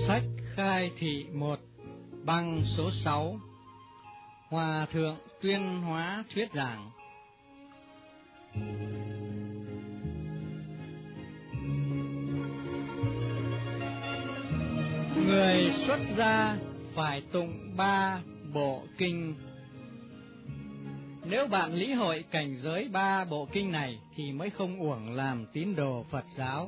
Sách khai thị 1 băng số 6. Hòa thượng Tuyên Hóa thuyết giảng. Người xuất gia phải tụng 3 bộ kinh. Nếu bạn lý hội cảnh giới 3 bộ kinh này thì mới không uổng làm tín đồ Phật giáo.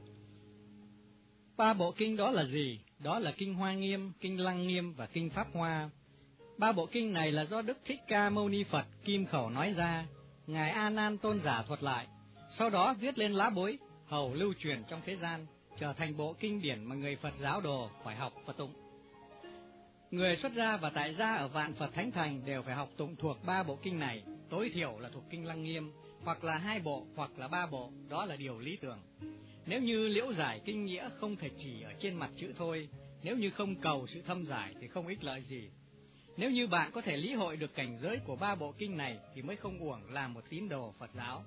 3 bộ kinh đó là gì? Đó là kinh Hoa Nghiêm, kinh Lăng Nghiêm và kinh Pháp Hoa. 3 bộ kinh này là do Đức Thích Ca Mâu Ni Phật kim khẩu nói ra, ngài A Nan tôn giả thuật lại, sau đó viết lên lá bối, hầu lưu truyền trong thế gian, trở thành bộ kinh điển mà người Phật giáo đồ phải học và tụng. Người xuất gia và tại gia ở Vạn Phật Thánh Thành đều phải học tụng thuộc 3 bộ kinh này, tối thiểu là thuộc kinh Lăng Nghiêm, hoặc là 2 bộ hoặc là 3 bộ, đó là điều lý tưởng. Nếu như liễu giải kinh nghĩa không thể chỉ ở trên mặt chữ thôi, nếu như không cầu sự thâm giải thì không ích lợi gì. Nếu như bạn có thể lý hội được cảnh giới của 3 bộ kinh này thì mới không uổng làm một tín đồ Phật giáo.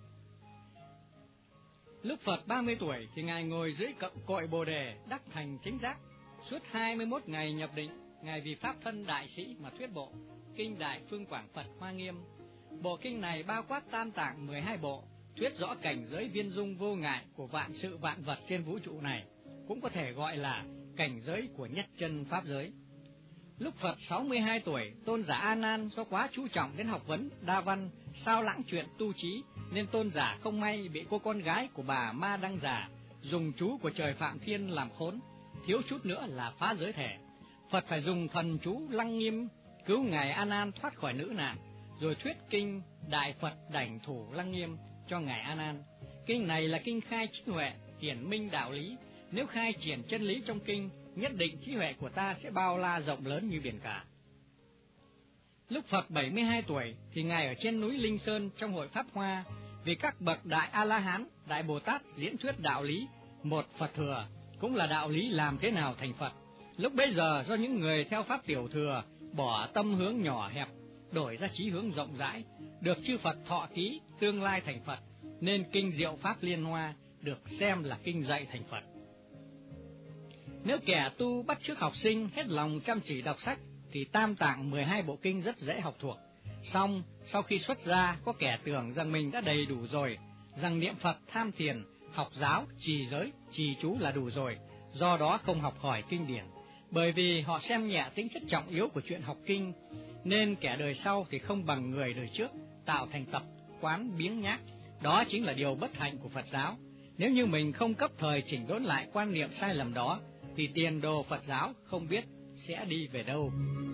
Lúc Phật 30 tuổi thì ngài ngồi dưới cội Bồ Đề đắc thành chánh giác. Suốt 21 ngày nhập định, ngài vì pháp thân đại sĩ mà thuyết bộ kinh Đại Phương Quảng Phật Hoa Nghiêm. Bộ kinh này bao quát tam tạng 12 bộ, thuyết rõ cảnh giới viên dung vô ngại của vạn sự vạn vật trên vũ trụ này, cũng có thể gọi là cảnh giới của nhất chân pháp giới. Lúc Phật 62 tuổi, tôn giả A Nan do quá chú trọng đến học vấn đa văn, sao lãng chuyện tu trí, nên tôn giả không may bị cô con gái của bà Ma Đăng Già dùng chú của trời Phạm Thiên làm khốn, thiếu chút nữa là phá giới thể. Phật phải dùng thần chú Lăng Nghiêm cứu ngài A Nan thoát khỏi nữ nạn, rồi thuyết kinh Đại Phật Đảnh Thủ Lăng Nghiêm cho ngài A Nan. Kinh này là kinh khai trí huệ, hiển minh đạo lý. Nếu khai triển chân lý trong kinh, nhất định trí huệ của ta sẽ bao la rộng lớn như biển cả. Lúc Phật 72 tuổi thì ngài ở trên núi Linh Sơn trong hội Pháp Hoa, vì các bậc đại A La Hán, đại Bồ Tát diễn thuyết đạo lý một Phật thừa, cũng là đạo lý làm thế nào thành Phật. Lúc bấy giờ do những người theo pháp tiểu thừa bỏ tâm hướng nhỏ hẹp, đổi ra chí hướng rộng rãi, được chư Phật thọ ký tương lai thành Phật, nên kinh Diệu Pháp Liên Hoa được xem là kinh dạy thành Phật. Nếu kẻ tu bắt chước học sinh hết lòng chăm chỉ đọc sách thì tam tạng 12 bộ kinh rất dễ học thuộc. Song sau khi xuất gia, có kẻ tưởng rằng mình đã đầy đủ rồi, rằng niệm Phật, tham thiền, học giáo, trì giới, trì chú là đủ rồi, do đó không học hỏi kinh điển. Bởi vì họ xem nhẹ tính chất trọng yếu của chuyện học kinh, nên kẻ đời sau thì không bằng người đời trước, tạo thành tập quán biếng nhác. Đó chính là điều bất hạnh của Phật giáo. Nếu như mình không cấp thời chỉnh đốn lại quan niệm sai lầm đó, thì tiền đồ Phật giáo không biết sẽ đi về đâu.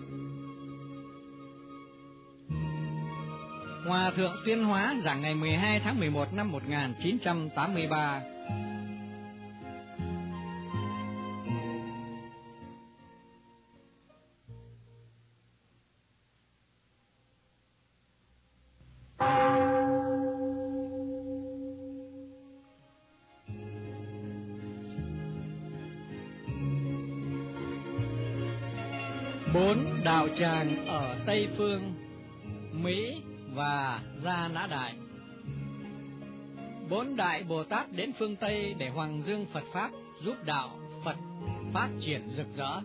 Hòa thượng Tuyên Hóa giảng ngày 12 tháng 11 năm 1983. Bốn đạo tràng ở Tây Phương, Mỹ và Gia Nã Đại. 4 đại Bồ Tát đến phương Tây để hoằng dương Phật Pháp, giúp đạo Phật phát triển rực rỡ.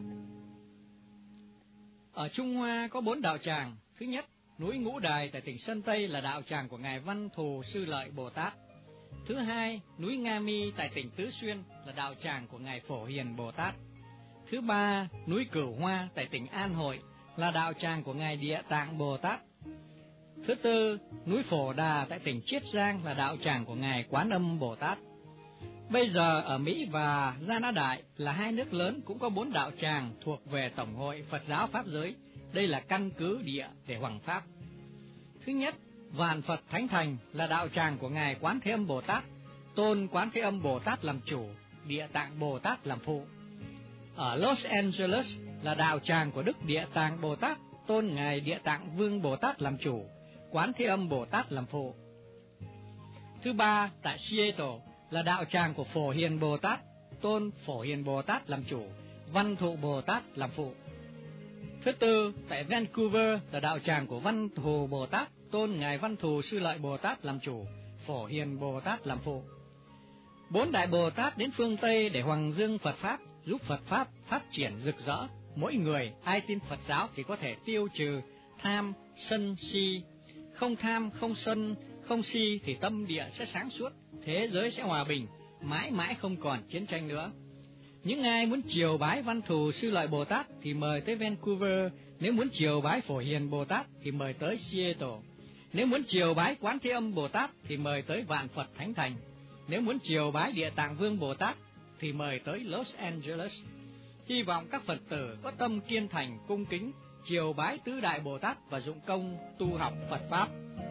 Ở Trung Hoa có 4 đạo tràng. Thứ nhất, núi Ngũ Đài tại tỉnh Sơn Tây là đạo tràng của ngài Văn Thù Sư Lợi Bồ Tát. Thứ hai, núi Nga Mi tại tỉnh Tứ Xuyên là đạo tràng của ngài Phổ Hiền Bồ Tát. Thứ ba, núi Cửu Hoa tại tỉnh An Hội là đạo tràng của ngài Địa Tạng Bồ Tát. Thứ tư, núi Phổ Đà tại tỉnh Chiết Giang là đạo tràng của ngài Quán Âm Bồ Tát. Bây giờ ở Mỹ và Gia Nã Đại là 2 nước lớn cũng có 4 đạo tràng thuộc về Tổng hội Phật giáo Pháp giới. Đây là căn cứ địa để hoằng pháp. Thứ nhất, Vạn Phật Thánh Thành là đạo tràng của ngài Quán Thế Âm Bồ Tát, tôn Quán Thế Âm Bồ Tát làm chủ, Địa Tạng Bồ Tát làm phụ. Ở Los Angeles là đạo tràng của Đức Địa Tạng Bồ Tát, tôn ngài Địa Tạng Vương Bồ Tát làm chủ, Quán Thế Âm Bồ Tát làm phụ. Thứ ba, tại Seattle là đạo tràng của Phổ Hiền Bồ Tát, tôn Phổ Hiền Bồ Tát làm chủ, Văn Thụ Bồ Tát làm phụ. Thứ tư, tại Vancouver là đạo tràng của Văn Thù Bồ Tát, tôn ngài Văn Thù Sư Lợi Bồ Tát làm chủ, Phổ Hiền Bồ Tát làm phụ. 4 đại Bồ Tát đến phương Tây để hoằng dương Phật Pháp, giúp Phật Pháp phát triển rực rỡ. Mỗi người ai tin Phật giáo thì có thể tiêu trừ tham, sân, si. Không tham, không sân, không si thì tâm địa sẽ sáng suốt, thế giới sẽ hòa bình, mãi mãi không còn chiến tranh nữa. Những ai muốn chiều bái Văn Thù Sư Lợi Bồ Tát thì mời tới Vancouver, nếu muốn chiều bái Phổ Hiền Bồ Tát thì mời tới Seattle, nếu muốn chiều bái Quán Thế Âm Bồ Tát thì mời tới Vạn Phật Thánh Thành, nếu muốn chiều bái Địa Tạng Vương Bồ Tát thì mời tới Los Angeles. Hy vọng các Phật tử có tâm kiên thành cung kính chiều bái tứ đại Bồ Tát và dụng công tu học Phật Pháp.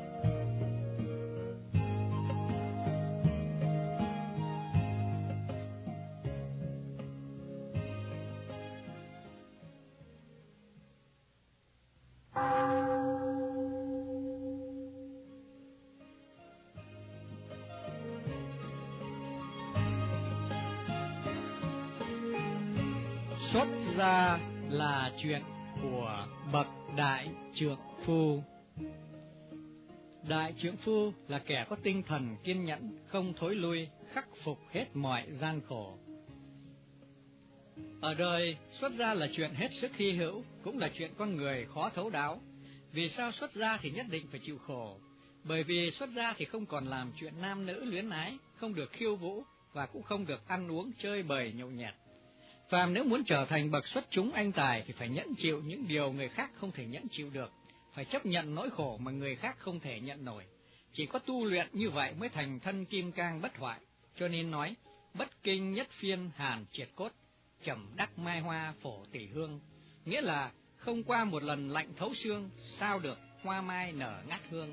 Xuất gia là chuyện của bậc đại trượng phu. Đại trượng phu là kẻ có tinh thần kiên nhẫn, không thối lui, khắc phục hết mọi gian khổ. Ở đời, xuất gia là chuyện hết sức hy hữu, cũng là chuyện con người khó thấu đáo. Vì sao xuất gia thì nhất định phải chịu khổ? Bởi vì xuất gia thì không còn làm chuyện nam nữ luyến ái, không được khiêu vũ và cũng không được ăn uống chơi bời nhậu nhẹt. Phàm nếu muốn trở thành bậc xuất chúng anh tài thì phải nhẫn chịu những điều người khác không thể nhẫn chịu được, phải chấp nhận nỗi khổ mà người khác không thể nhận nổi. Chỉ có tu luyện như vậy mới thành thân kim cang bất hoại. Cho nên nói, bất kinh nhất phiên hàn triệt cốt, trầm đắc mai hoa phổ tỷ hương. Nghĩa là không qua một lần lạnh thấu xương, sao được hoa mai nở ngát hương.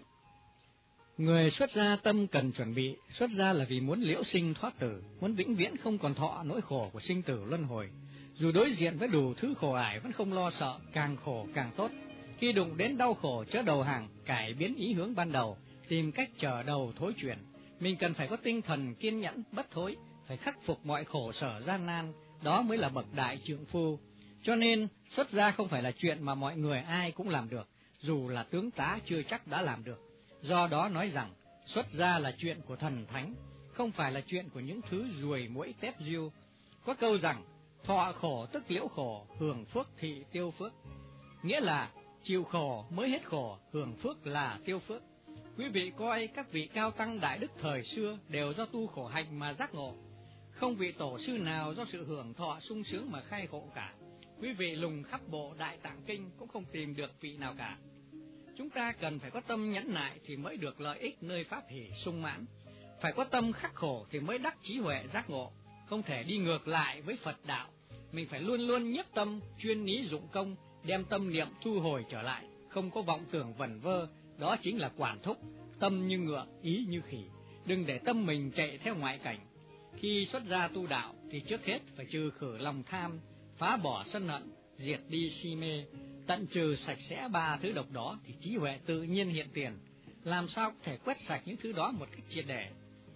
Người xuất gia tâm cần chuẩn bị, xuất gia là vì muốn liễu sinh thoát tử, muốn vĩnh viễn không còn thọ nỗi khổ của sinh tử luân hồi. Dù đối diện với đủ thứ khổ ải vẫn không lo sợ, càng khổ càng tốt. Khi đụng đến đau khổ chớ đầu hàng, cải biến ý hướng ban đầu, tìm cách trở đầu thối chuyển. Mình cần phải có tinh thần kiên nhẫn, bất thối, phải khắc phục mọi khổ sở gian nan, đó mới là bậc đại trượng phu. Cho nên, xuất gia không phải là chuyện mà mọi người ai cũng làm được, dù là tướng tá chưa chắc đã làm được. Do đó nói rằng, xuất gia là chuyện của thần thánh, không phải là chuyện của những thứ ruồi muỗi tép diêu. Có câu rằng, thọ khổ tức liễu khổ, hưởng phước thị tiêu phước. Nghĩa là, chịu khổ mới hết khổ, hưởng phước là tiêu phước. Quý vị coi các vị cao tăng đại đức thời xưa đều do tu khổ hạnh mà giác ngộ. Không vị tổ sư nào do sự hưởng thọ sung sướng mà khai khổ cả. Quý vị lùng khắp bộ Đại Tạng Kinh cũng không tìm được vị nào cả. Chúng ta cần phải có tâm nhẫn nại thì mới được lợi ích nơi pháp hỷ sung mãn. Phải có tâm khắc khổ thì mới đắc trí huệ giác ngộ. Không thể đi ngược lại với Phật đạo. Mình phải luôn luôn nhiếp tâm, chuyên ý dụng công, đem tâm niệm thu hồi trở lại, không có vọng tưởng vẩn vơ. Đó chính là quản thúc, tâm như ngựa, ý như khỉ. Đừng để tâm mình chạy theo ngoại cảnh. Khi xuất gia tu đạo thì trước hết phải trừ khử lòng tham, phá bỏ sân hận, diệt đi si mê, tận trừ sạch sẽ ba thứ độc đó thì trí huệ tự nhiên hiện tiền. Làm sao có thể quét sạch những thứ đó một cách triệt để?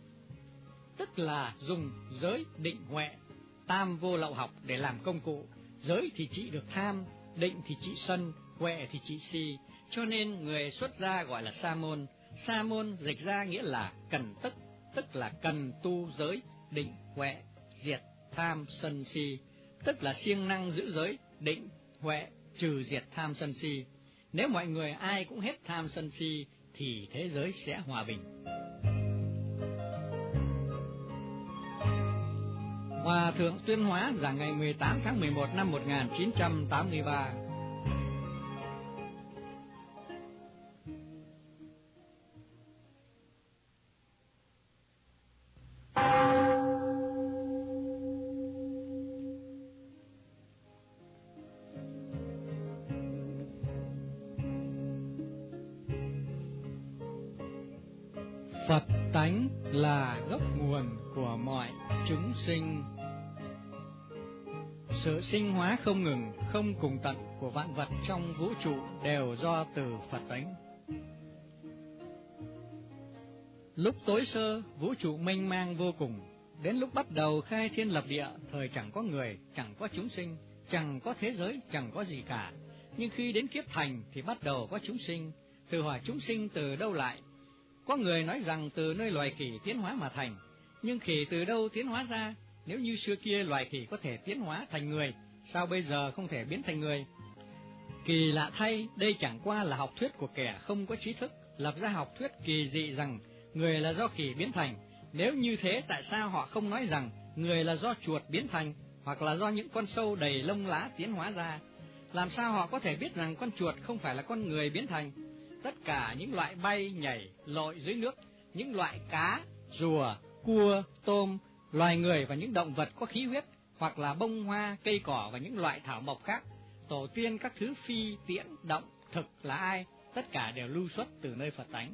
Tức là dùng giới, định, huệ, tam vô lậu học để làm công cụ. Giới thì trị được tham, định thì trị sân, huệ thì trị si. Cho nên người xuất gia gọi là sa môn. Sa môn dịch ra nghĩa là cần tức là cần tu giới, định, huệ, diệt tham sân si, tức là siêng năng giữ giới, định, huệ, trừ diệt tham sân si. Nếu mọi người ai cũng hết tham sân si thì thế giới sẽ hòa bình. Hòa thượng Tuyên Hóa giảng ngày 18 tháng 11 năm 1983. Phật tánh là gốc nguồn của mọi chúng sinh. Sự sinh hóa không ngừng, không cùng tận của vạn vật trong vũ trụ đều do từ Phật tánh. Lúc tối sơ, vũ trụ mênh mang vô cùng. Đến lúc bắt đầu khai thiên lập địa, thời chẳng có người, chẳng có chúng sinh, chẳng có thế giới, chẳng có gì cả. Nhưng khi đến kiếp thành thì bắt đầu có chúng sinh. Thử hỏi chúng sinh từ đâu lại? Có người nói rằng từ nơi loài khỉ tiến hóa mà thành. Nhưng khỉ từ đâu tiến hóa ra? Nếu như xưa kia loài khỉ có thể tiến hóa thành người, sao bây giờ không thể biến thành người? Kỳ lạ thay, đây chẳng qua là học thuyết của kẻ không có trí thức, lập ra học thuyết kỳ dị rằng người là do khỉ biến thành. Nếu như thế, tại sao họ không nói rằng người là do chuột biến thành, hoặc là do những con sâu đầy lông lá tiến hóa ra? Làm sao họ có thể biết rằng con chuột không phải là con người biến thành? Tất cả những loại bay, nhảy, lội dưới nước, những loại cá, rùa, cua, tôm, loài người và những động vật có khí huyết, hoặc là bông hoa, cây cỏ và những loại thảo mộc khác, tổ tiên các thứ phi, tiễn, động, thực là ai? Tất cả đều lưu xuất từ nơi Phật tánh.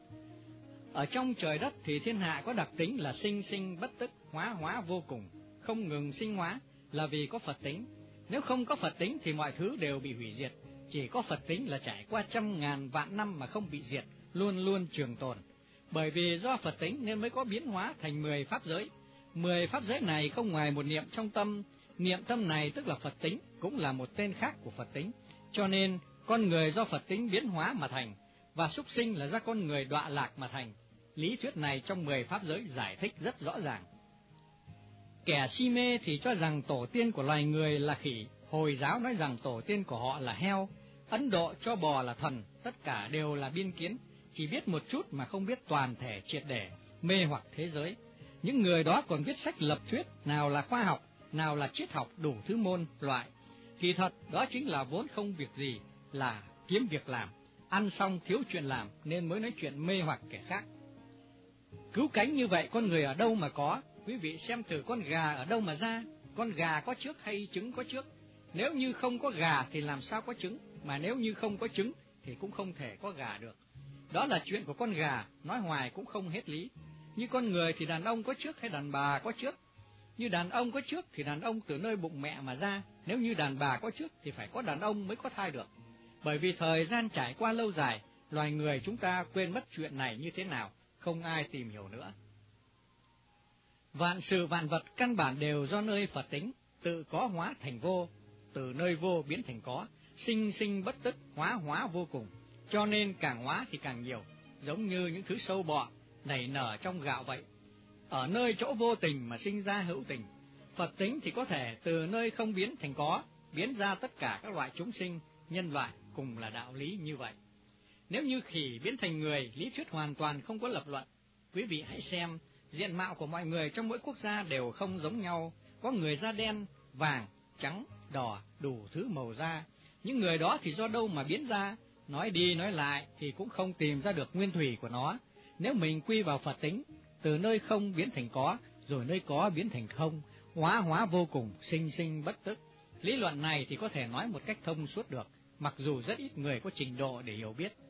Ở trong trời đất thì thiên hạ có đặc tính là sinh sinh bất tức, hóa hóa vô cùng, không ngừng sinh hóa, là vì có Phật tính. Nếu không có Phật tính thì mọi thứ đều bị hủy diệt, chỉ có Phật tính là trải qua trăm ngàn vạn năm mà không bị diệt, luôn luôn trường tồn. Bởi vì do Phật tính nên mới có biến hóa thành 10 pháp giới. 10 pháp giới này không ngoài một niệm trong tâm, niệm tâm này tức là Phật tính, cũng là một tên khác của Phật tính. Cho nên con người do Phật tính biến hóa mà thành, và súc sinh là do con người đọa lạc mà thành. Lý thuyết này trong 10 pháp giới giải thích rất rõ ràng. Kẻ si mê thì cho rằng tổ tiên của loài người là khỉ, Hồi giáo nói rằng tổ tiên của họ là heo, Ấn Độ cho bò là thần, tất cả đều là biên kiến, chỉ biết một chút mà không biết toàn thể triệt để, mê hoặc thế giới. Những người đó còn viết sách lập thuyết, nào là khoa học, nào là triết học, đủ thứ môn loại. Kỳ thật đó chính là vốn không việc gì, là kiếm việc làm, ăn xong thiếu chuyện làm nên mới nói chuyện mê hoặc kẻ khác. Cứu cánh như vậy con người ở đâu mà có? Quý vị xem thử con gà ở đâu mà ra? Con gà có trước hay trứng có trước? Nếu như không có gà thì làm sao có trứng? Mà nếu như không có trứng thì cũng không thể có gà được. Đó là chuyện của con gà, nói hoài cũng không hết lý. Như con người thì đàn ông có trước hay đàn bà có trước? Như đàn ông có trước thì đàn ông từ nơi bụng mẹ mà ra, nếu như đàn bà có trước thì phải có đàn ông mới có thai được. Bởi vì thời gian trải qua lâu dài, loài người chúng ta quên mất chuyện này như thế nào, không ai tìm hiểu nữa. Vạn sự vạn vật căn bản đều do nơi Phật tính, tự có hóa thành vô, từ nơi vô biến thành có, sinh sinh bất tức, hóa hóa vô cùng. Cho nên càng hóa thì càng nhiều, giống như những thứ sâu bọ nảy nở trong gạo vậy. Ở nơi chỗ vô tình mà sinh ra hữu tình. Phật tính thì có thể từ nơi không biến thành có, biến ra tất cả các loại chúng sinh, nhân loại cùng là đạo lý như vậy. Nếu như khỉ biến thành người, lý thuyết hoàn toàn không có lập luận. Quý vị hãy xem, diện mạo của mọi người trong mỗi quốc gia đều không giống nhau, có người da đen, vàng, trắng, đỏ, đủ thứ màu da. Những người đó thì do đâu mà biến ra? Nói đi nói lại thì cũng không tìm ra được nguyên thủy của nó. Nếu mình quy vào Phật tính, từ nơi không biến thành có, rồi nơi có biến thành không, hóa hóa vô cùng, sinh sinh bất tức. Lý luận này thì có thể nói một cách thông suốt được, mặc dù rất ít người có trình độ để hiểu biết.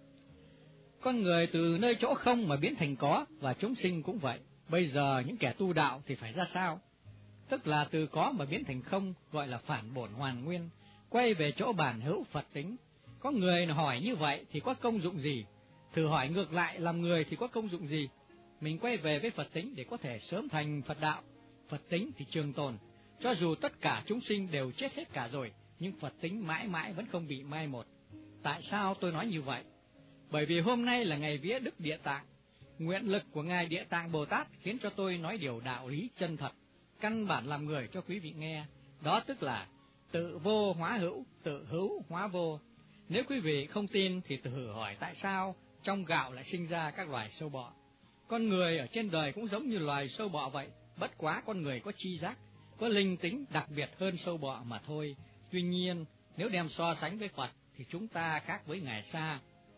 Con người từ nơi chỗ không mà biến thành có, và chúng sinh cũng vậy. Bây giờ những kẻ tu đạo thì phải ra sao? Tức là từ có mà biến thành không, gọi là phản bổn hoàn nguyên, quay về chỗ bản hữu Phật tính. Có người hỏi như vậy thì có công dụng gì? Thử hỏi ngược lại, làm người thì có công dụng gì? Mình quay về với Phật tính để có thể sớm thành Phật đạo. Phật tính thì trường tồn, cho dù tất cả chúng sinh đều chết hết cả rồi, nhưng Phật tính mãi mãi vẫn không bị mai một. Tại sao tôi nói như vậy? Bởi vì hôm nay là ngày vía Đức Địa Tạng. Nguyện lực của Ngài Địa Tạng Bồ Tát khiến cho tôi nói điều đạo lý chân thật, căn bản làm người cho quý vị nghe. Đó tức là tự vô hóa hữu, tự hữu hóa vô. Nếu quý vị không tin thì thử hỏi tại sao trong gạo lại sinh ra các loài sâu bọ. Con người ở trên đời cũng giống như loài sâu bọ vậy, bất quá con người có tri giác, có linh tính đặc biệt hơn sâu bọ mà thôi. Tuy nhiên, nếu đem so sánh với Phật thì chúng ta khác với Ngài xa.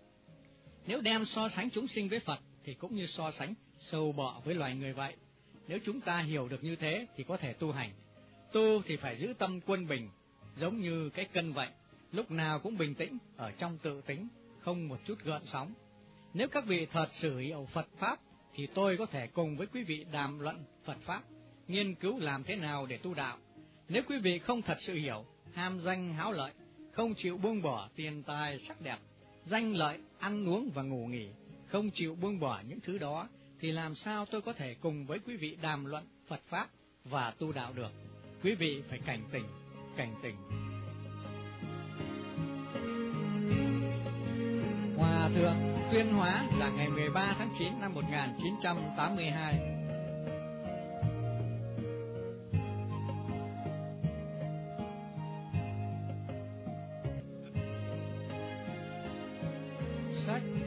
Nếu đem so sánh chúng sinh với Phật thì cũng như so sánh sâu bọ với loài người vậy. Nếu chúng ta hiểu được như thế thì có thể tu hành. Tu thì phải giữ tâm quân bình, giống như cái cân vậy, lúc nào cũng bình tĩnh, ở trong tự tính, không một chút gợn sóng. Nếu các vị thật sự hiểu Phật Pháp thì tôi có thể cùng với quý vị đàm luận Phật Pháp, nghiên cứu làm thế nào để tu đạo. Nếu quý vị không thật sự hiểu, ham danh háo lợi, không chịu buông bỏ tiền tài sắc đẹp, danh lợi, ăn uống và ngủ nghỉ, không chịu buông bỏ những thứ đó, thì làm sao tôi có thể cùng với quý vị đàm luận Phật Pháp và tu đạo được? Quý vị phải cảnh tỉnh, cảnh tỉnh. Hòa Thượng Tuyên Hóa là ngày 13 tháng 9 năm 1982.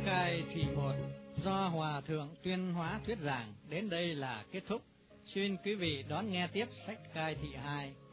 khai thị 1 do Hòa Thượng Tuyên Hóa thuyết giảng đến đây là kết thúc. Xin quý vị đón nghe tiếp sách khai thị 2.